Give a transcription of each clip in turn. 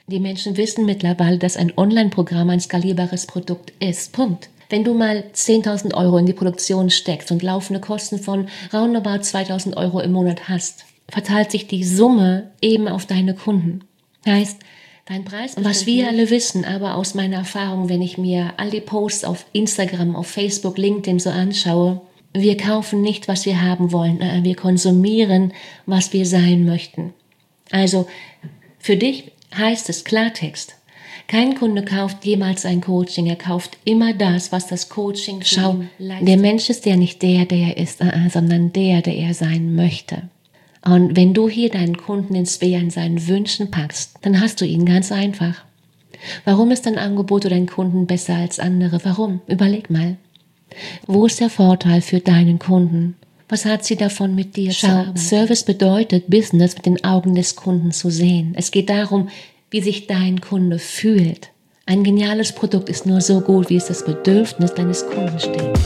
Die Menschen wissen mittlerweile, dass ein Online-Programm ein skalierbares Produkt ist. Punkt. Wenn du mal 10.000 Euro in die Produktion steckst und laufende Kosten von roundabout 2.000 Euro im Monat hast, verteilt sich die Summe eben auf deine Kunden. Heißt, dein Preis, was wir alle wissen, aber aus meiner Erfahrung, wenn ich mir all die Posts auf Instagram, auf Facebook, LinkedIn so anschaue, wir kaufen nicht, was wir haben wollen, wir konsumieren, was wir sein möchten. Also für dich heißt es Klartext. Kein Kunde kauft jemals ein Coaching, er kauft immer das, was das Coaching für ihn leistet. Der Mensch ist ja nicht der er ist, sondern der er sein möchte. Und wenn du hier deinen Kunden ins Weh an seinen Wünschen packst, dann hast du ihn ganz einfach. Warum ist dein Angebot oder dein Kunden besser als andere? Warum? Überleg mal. Wo ist der Vorteil für deinen Kunden? Was hat sie davon, mit dir zu arbeiten? Service bedeutet, Business mit den Augen des Kunden zu sehen. Es geht darum, wie sich dein Kunde fühlt. Ein geniales Produkt ist nur so gut, wie es das Bedürfnis deines Kunden stellt.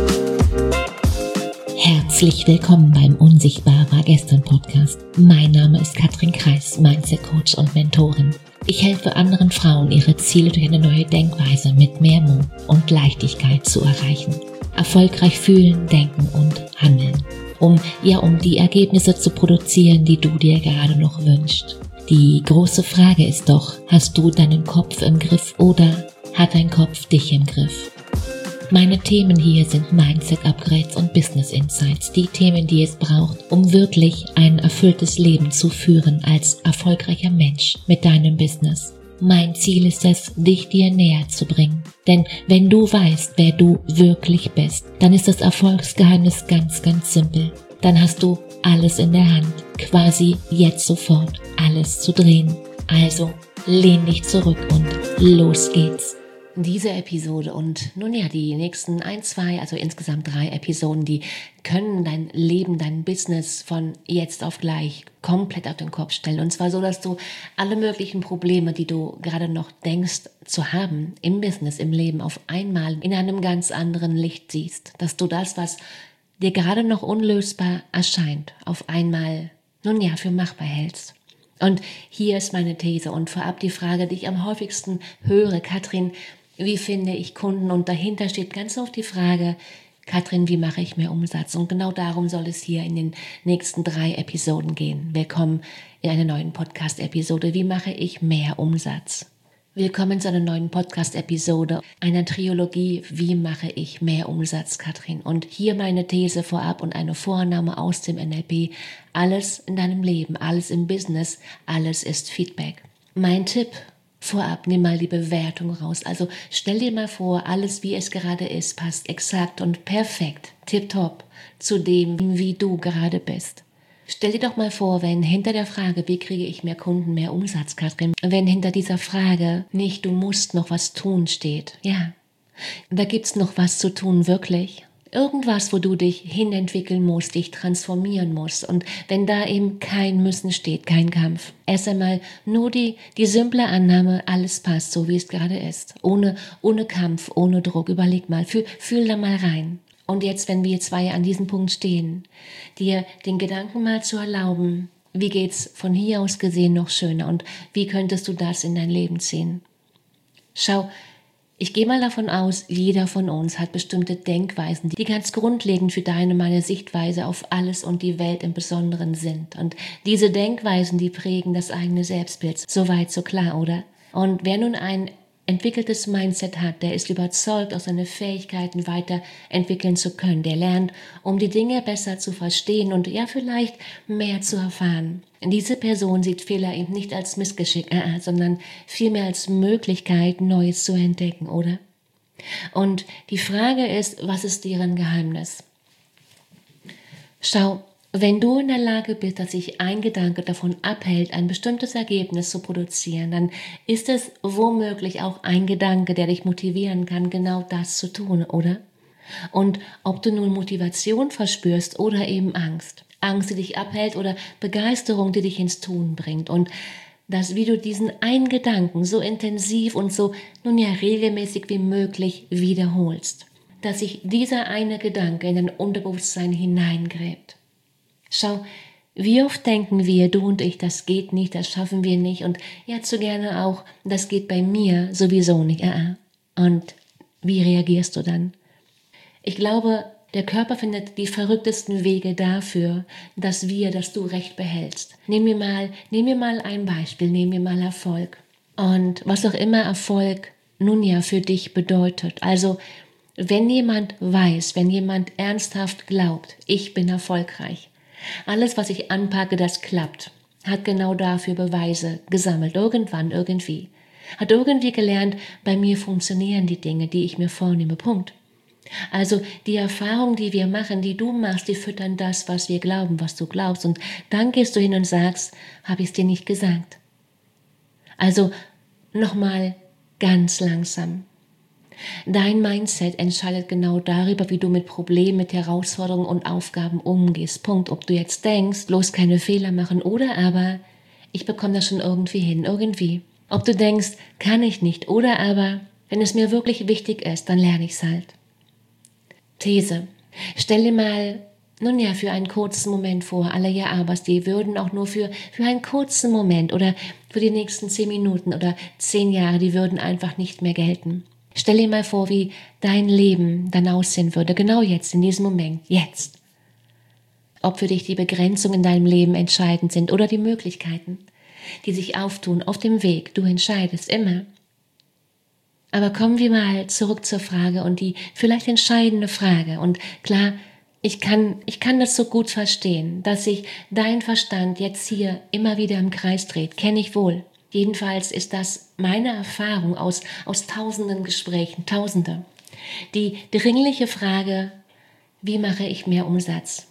Herzlich willkommen beim Unsichtbar war gestern Podcast. Mein Name ist Katrin Kreis, Mindset Coach und Mentorin. Ich helfe anderen Frauen, ihre Ziele durch eine neue Denkweise mit mehr Mut und Leichtigkeit zu erreichen. Erfolgreich fühlen, denken und handeln. Um die Ergebnisse zu produzieren, die du dir gerade noch wünschst. Die große Frage ist doch, hast du deinen Kopf im Griff oder hat dein Kopf dich im Griff? Meine Themen hier sind Mindset-Upgrades und Business Insights, die Themen, die es braucht, um wirklich ein erfülltes Leben zu führen als erfolgreicher Mensch mit deinem Business. Mein Ziel ist es, dich dir näher zu bringen. Denn wenn du weißt, wer du wirklich bist, dann ist das Erfolgsgeheimnis ganz, ganz simpel. Dann hast du alles in der Hand, quasi jetzt sofort alles zu drehen. Also lehn dich zurück und los geht's. Diese Episode und nun ja, die nächsten 1, 2, also insgesamt 3 Episoden, die können dein Leben, dein Business von jetzt auf gleich komplett auf den Kopf stellen. Und zwar so, dass du alle möglichen Probleme, die du gerade noch denkst zu haben im Business, im Leben, auf einmal in einem ganz anderen Licht siehst. Dass du das, was dir gerade noch unlösbar erscheint, auf einmal, nun ja, für machbar hältst. Und hier ist meine These und vorab die Frage, die ich am häufigsten höre, Katrin, wie finde ich Kunden? Und dahinter steht ganz oft die Frage, Katrin, wie mache ich mehr Umsatz? Und genau darum soll es hier in den nächsten 3 Episoden gehen. Willkommen in einer neuen Podcast-Episode. Wie mache ich mehr Umsatz? Willkommen zu einer neuen Podcast-Episode, einer Trilogie, wie mache ich mehr Umsatz, Katrin? Und hier meine These vorab und eine Vorannahme aus dem NLP. Alles in deinem Leben, alles im Business, alles ist Feedback. Mein Tipp vorab, nimm mal die Bewertung raus. Also stell dir mal vor, alles wie es gerade ist, passt exakt und perfekt, tipptopp zu dem, wie du gerade bist. Stell dir doch mal vor, wenn hinter der Frage, wie kriege ich mehr Kunden, mehr Umsatz, Katrin, wenn hinter dieser Frage nicht, du musst noch was tun steht. Ja, da gibt's noch was zu tun, wirklich. Irgendwas, wo du dich hinentwickeln musst, dich transformieren musst. Und wenn da eben kein Müssen steht, kein Kampf. Erst einmal nur die simple Annahme, alles passt, so wie es gerade ist. Ohne Kampf, ohne Druck. Überleg mal, fühl da mal rein. Und jetzt, wenn wir 2 an diesem Punkt stehen, dir den Gedanken mal zu erlauben, wie geht's von hier aus gesehen noch schöner und wie könntest du das in dein Leben ziehen? Schau, ich gehe mal davon aus, jeder von uns hat bestimmte Denkweisen, die ganz grundlegend für deine, meine Sichtweise auf alles und die Welt im Besonderen sind. Und diese Denkweisen, die prägen das eigene Selbstbild. Soweit, so klar, oder? Und wer nun ein entwickeltes Mindset hat, der ist überzeugt, auch seine Fähigkeiten weiterentwickeln zu können. Der lernt, um die Dinge besser zu verstehen und ja vielleicht mehr zu erfahren. Diese Person sieht Fehler eben nicht als Missgeschick, sondern vielmehr als Möglichkeit, Neues zu entdecken, oder? Und die Frage ist, was ist deren Geheimnis? Schau, wenn du in der Lage bist, dass sich ein Gedanke davon abhält, ein bestimmtes Ergebnis zu produzieren, dann ist es womöglich auch ein Gedanke, der dich motivieren kann, genau das zu tun, oder? Und ob du nun Motivation verspürst oder eben Angst, die dich abhält oder Begeisterung, die dich ins Tun bringt und dass wie du diesen einen Gedanken so intensiv und so regelmäßig wie möglich wiederholst, dass sich dieser eine Gedanke in dein Unterbewusstsein hineingräbt. Schau, Wie oft denken wir, du und ich, das geht nicht, das schaffen wir nicht und ja, zu gerne auch, das geht bei mir sowieso nicht. Und wie reagierst du dann? Ich glaube, der Körper findet die verrücktesten Wege dafür, dass du Recht behältst. Nehmen wir mal ein Beispiel, nehmen wir mal Erfolg. Und was auch immer Erfolg nun ja für dich bedeutet. Also, wenn jemand weiß, wenn jemand ernsthaft glaubt, ich bin erfolgreich, alles, was ich anpacke, das klappt, hat genau dafür Beweise gesammelt, irgendwann, irgendwie. Hat irgendwie gelernt, bei mir funktionieren die Dinge, die ich mir vornehme, Punkt. Also die Erfahrungen, die wir machen, die du machst, die füttern das, was wir glauben, was du glaubst. Und dann gehst du hin und sagst, habe ich es dir nicht gesagt. Also nochmal ganz langsam. Dein Mindset entscheidet genau darüber, wie du mit Problemen, mit Herausforderungen und Aufgaben umgehst. Punkt. Ob du jetzt denkst, bloß keine Fehler machen oder aber, ich bekomme das schon irgendwie hin, irgendwie. Ob du denkst, kann ich nicht oder aber, wenn es mir wirklich wichtig ist, dann lerne ich es halt. These. Stell dir mal, nun ja, für einen kurzen Moment vor, alle Ja-Abers, die würden auch nur für einen kurzen Moment oder für die nächsten 10 Minuten oder 10 Jahre, die würden einfach nicht mehr gelten. Stell dir mal vor, wie dein Leben dann aussehen würde, genau jetzt, in diesem Moment, jetzt. Ob für dich die Begrenzungen in deinem Leben entscheidend sind oder die Möglichkeiten, die sich auftun auf dem Weg, du entscheidest immer. Aber kommen wir mal zurück zur Frage und die vielleicht entscheidende Frage. Und klar, ich kann das so gut verstehen, dass sich dein Verstand jetzt hier immer wieder im Kreis dreht, kenne ich wohl. Jedenfalls ist das meine Erfahrung aus tausenden Gesprächen, tausende. Die dringliche Frage, wie mache ich mehr Umsatz?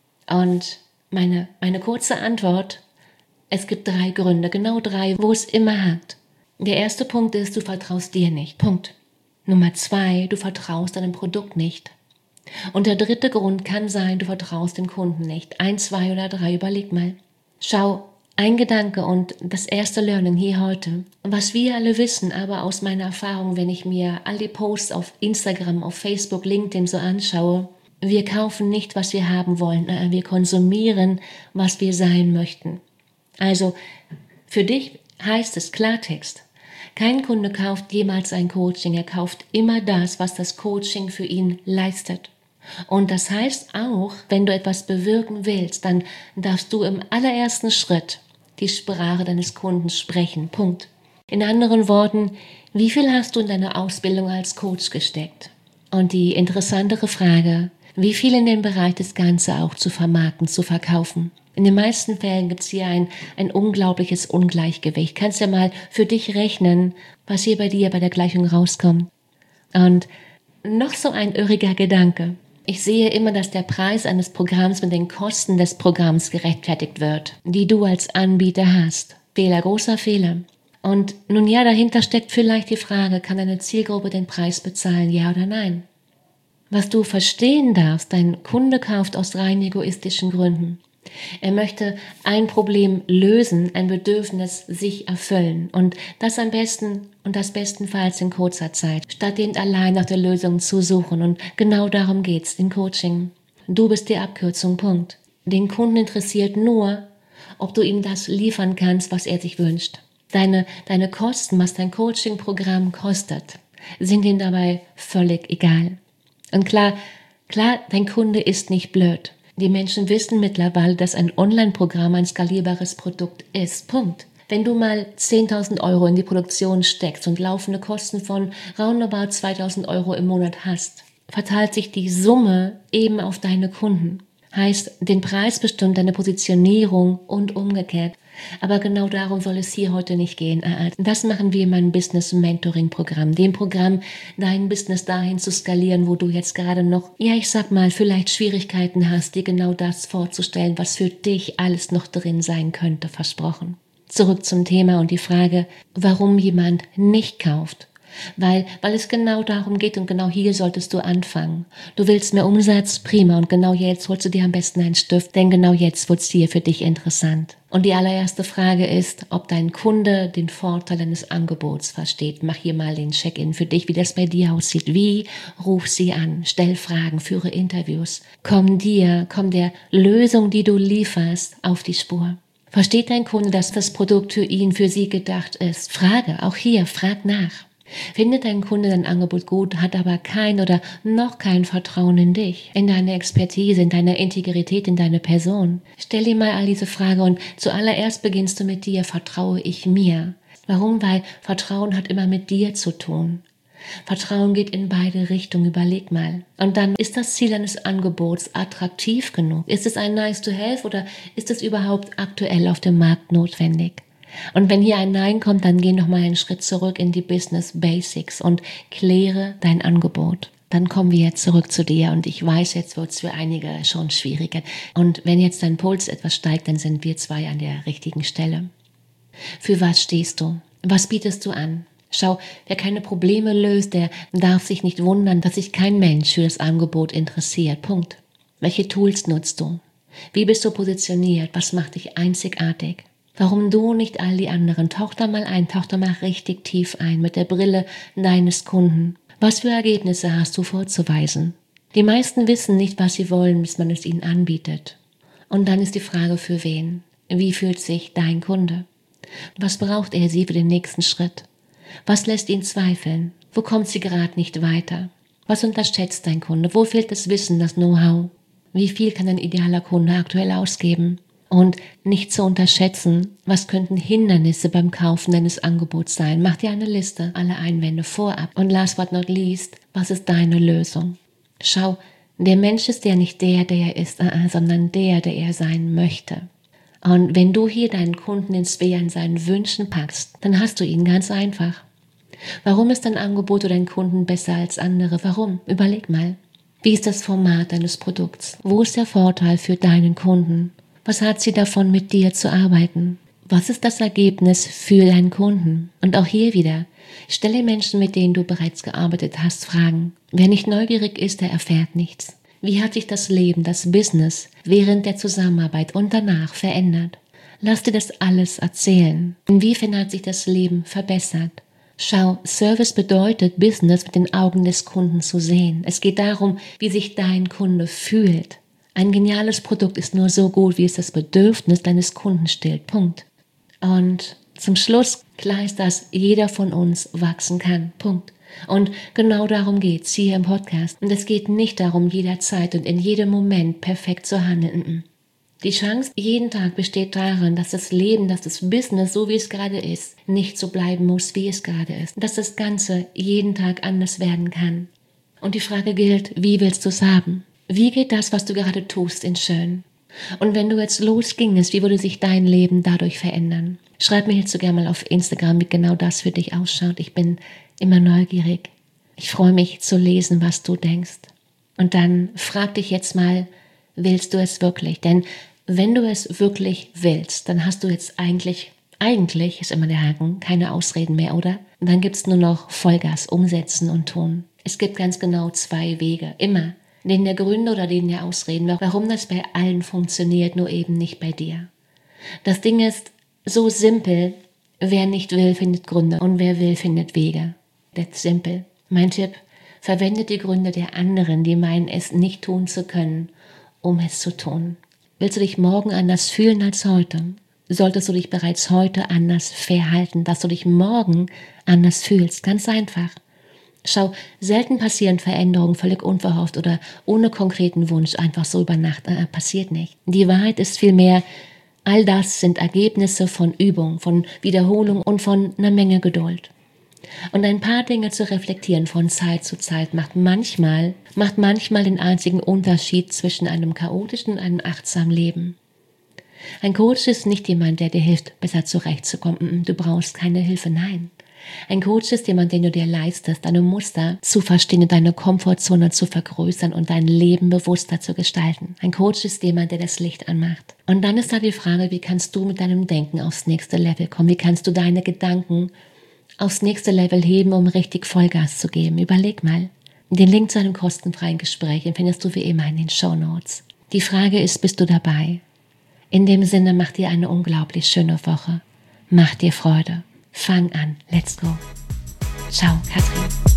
Und meine kurze Antwort, es gibt 3 Gründe, genau 3, wo es immer hakt. Der erste Punkt ist, du vertraust dir nicht. Punkt. Nummer 2, du vertraust deinem Produkt nicht. Und der dritte Grund kann sein, du vertraust dem Kunden nicht. 1, 2 oder 3, überleg mal. Schau, ein Gedanke und das erste Learning hier heute. Was wir alle wissen, aber aus meiner Erfahrung, wenn ich mir all die Posts auf Instagram, auf Facebook, LinkedIn so anschaue, wir kaufen nicht, was wir haben wollen. Wir konsumieren, was wir sein möchten. Also, für dich heißt es Klartext. Kein Kunde kauft jemals ein Coaching, er kauft immer das, was das Coaching für ihn leistet. Und das heißt auch, wenn du etwas bewirken willst, dann darfst du im allerersten Schritt die Sprache deines Kunden sprechen. Punkt. In anderen Worten, wie viel hast du in deine Ausbildung als Coach gesteckt? Und die interessantere Frage, wie viel in den Bereich das Ganze auch zu vermarkten, zu verkaufen? In den meisten Fällen gibt es hier ein unglaubliches Ungleichgewicht. Kannst ja mal für dich rechnen, was hier bei dir bei der Gleichung rauskommt. Und noch so ein irriger Gedanke. Ich sehe immer, dass der Preis eines Programms mit den Kosten des Programms gerechtfertigt wird, die du als Anbieter hast. Fehler, großer Fehler. Und nun ja, dahinter steckt vielleicht die Frage, kann deine Zielgruppe den Preis bezahlen, ja oder nein? Was du verstehen darfst, dein Kunde kauft aus rein egoistischen Gründen. Er möchte ein Problem lösen, ein Bedürfnis sich erfüllen und das am besten und das bestenfalls in kurzer Zeit, statt eben allein nach der Lösung zu suchen. Und genau darum geht's im Coaching. Du bist die Abkürzung, Punkt. Den Kunden interessiert nur, ob du ihm das liefern kannst, was er sich wünscht. Deine Kosten, was dein Coaching-Programm kostet, sind ihm dabei völlig egal. Und klar, dein Kunde ist nicht blöd. Die Menschen wissen mittlerweile, dass ein Online-Programm ein skalierbares Produkt ist. Punkt. Wenn du mal 10.000 Euro in die Produktion steckst und laufende Kosten von roundabout 2.000 Euro im Monat hast, verteilt sich die Summe eben auf deine Kunden. Heißt, den Preis bestimmt deine Positionierung und umgekehrt. Aber genau darum soll es hier heute nicht gehen. Das machen wir in meinem Business-Mentoring-Programm. Dem Programm, dein Business dahin zu skalieren, wo du jetzt gerade noch, vielleicht Schwierigkeiten hast, dir genau das vorzustellen, was für dich alles noch drin sein könnte, versprochen. Zurück zum Thema und die Frage, warum jemand nicht kauft Weil es genau darum geht und genau hier solltest du anfangen. Du willst mehr Umsatz? Prima. Und genau jetzt holst du dir am besten einen Stift, denn genau jetzt wird es hier für dich interessant. Und die allererste Frage ist, ob dein Kunde den Vorteil deines Angebots versteht. Mach hier mal den Check-in für dich, wie das bei dir aussieht. Wie? Ruf sie an, stell Fragen, führe Interviews. Komm der Lösung, die du lieferst, auf die Spur. Versteht dein Kunde, dass das Produkt für sie gedacht ist? Frag nach. Findet dein Kunde dein Angebot gut, hat aber kein oder noch kein Vertrauen in dich, in deine Expertise, in deine Integrität, in deine Person? Stell dir mal all diese Fragen und zuallererst beginnst du mit dir, vertraue ich mir? Warum? Weil Vertrauen hat immer mit dir zu tun. Vertrauen geht in beide Richtungen, überleg mal. Und dann, ist das Ziel deines Angebots attraktiv genug? Ist es ein Nice to have oder ist es überhaupt aktuell auf dem Markt notwendig? Und wenn hier ein Nein kommt, dann geh noch mal einen Schritt zurück in die Business Basics und kläre dein Angebot. Dann kommen wir jetzt zurück zu dir und ich weiß, jetzt wird es für einige schon schwieriger. Und wenn jetzt dein Puls etwas steigt, dann sind wir zwei an der richtigen Stelle. Für was stehst du? Was bietest du an? Schau, wer keine Probleme löst, der darf sich nicht wundern, dass sich kein Mensch für das Angebot interessiert. Punkt. Welche Tools nutzt du? Wie bist du positioniert? Was macht dich einzigartig? Warum du nicht all die anderen? Tauch da mal richtig tief ein mit der Brille deines Kunden. Was für Ergebnisse hast du vorzuweisen? Die meisten wissen nicht, was sie wollen, bis man es ihnen anbietet. Und dann ist die Frage, für wen? Wie fühlt sich dein Kunde? Was braucht er sie für den nächsten Schritt? Was lässt ihn zweifeln? Wo kommt sie gerade nicht weiter? Was unterschätzt dein Kunde? Wo fehlt das Wissen, das Know-how? Wie viel kann ein idealer Kunde aktuell ausgeben? Und nicht zu unterschätzen, was könnten Hindernisse beim Kaufen deines Angebots sein? Mach dir eine Liste, alle Einwände vorab. Und last but not least, was ist deine Lösung? Schau, der Mensch ist ja nicht der er ist, sondern der er sein möchte. Und wenn du hier deinen Kunden ins Weh an seinen Wünschen packst, dann hast du ihn ganz einfach. Warum ist dein Angebot oder dein Kunden besser als andere? Warum? Überleg mal. Wie ist das Format deines Produkts? Wo ist der Vorteil für deinen Kunden? Was hat sie davon, mit dir zu arbeiten? Was ist das Ergebnis für deinen Kunden? Und auch hier wieder, stelle Menschen, mit denen du bereits gearbeitet hast, Fragen. Wer nicht neugierig ist, der erfährt nichts. Wie hat sich das Leben, das Business während der Zusammenarbeit und danach verändert? Lass dir das alles erzählen. Inwiefern hat sich das Leben verbessert? Schau, Service bedeutet, Business mit den Augen des Kunden zu sehen. Es geht darum, wie sich dein Kunde fühlt. Ein geniales Produkt ist nur so gut, wie es das Bedürfnis deines Kunden stillt. Punkt. Und zum Schluss, klar ist, dass jeder von uns wachsen kann. Punkt. Und genau darum geht's hier im Podcast. Und es geht nicht darum, jederzeit und in jedem Moment perfekt zu handeln. Die Chance jeden Tag besteht darin, dass das Leben, dass das Business, so wie es gerade ist, nicht so bleiben muss, wie es gerade ist. Dass das Ganze jeden Tag anders werden kann. Und die Frage gilt, wie willst du es haben? Wie geht das, was du gerade tust, in schön? Und wenn du jetzt losgingest, wie würde sich dein Leben dadurch verändern? Schreib mir jetzt so gerne mal auf Instagram, wie genau das für dich ausschaut. Ich bin immer neugierig. Ich freue mich zu lesen, was du denkst. Und dann frag dich jetzt mal, willst du es wirklich? Denn wenn du es wirklich willst, dann hast du jetzt eigentlich ist immer der Haken, keine Ausreden mehr, oder? Und dann gibt's nur noch Vollgas, umsetzen und tun. Es gibt ganz genau 2 Wege, immer. Den der Gründe oder den der Ausreden, warum das bei allen funktioniert, nur eben nicht bei dir. Das Ding ist so simpel, wer nicht will, findet Gründe und wer will, findet Wege. That's simple. Mein Tipp, verwende die Gründe der anderen, die meinen, es nicht tun zu können, um es zu tun. Willst du dich morgen anders fühlen als heute? Solltest du dich bereits heute anders verhalten, dass du dich morgen anders fühlst? Ganz einfach. Schau, selten passieren Veränderungen völlig unverhofft oder ohne konkreten Wunsch, einfach so über Nacht. Passiert nicht. Die Wahrheit ist vielmehr, all das sind Ergebnisse von Übung, von Wiederholung und von einer Menge Geduld. Und ein paar Dinge zu reflektieren von Zeit zu Zeit macht manchmal den einzigen Unterschied zwischen einem chaotischen und einem achtsamen Leben. Ein Coach ist nicht jemand, der dir hilft, besser zurechtzukommen. Du brauchst keine Hilfe, nein. Ein Coach ist jemand, den du dir leistest, deine Muster zu verstehen und deine Komfortzone zu vergrößern und dein Leben bewusster zu gestalten. Ein Coach ist jemand, der das Licht anmacht. Und dann ist da die Frage, wie kannst du mit deinem Denken aufs nächste Level kommen? Wie kannst du deine Gedanken aufs nächste Level heben, um richtig Vollgas zu geben. Überleg mal. Den Link zu einem kostenfreien Gespräch findest du wie immer in den Shownotes. Die Frage ist, bist du dabei? In dem Sinne, mach dir eine unglaublich schöne Woche. Mach dir Freude. Fang an. Let's go. Ciao, Katrin.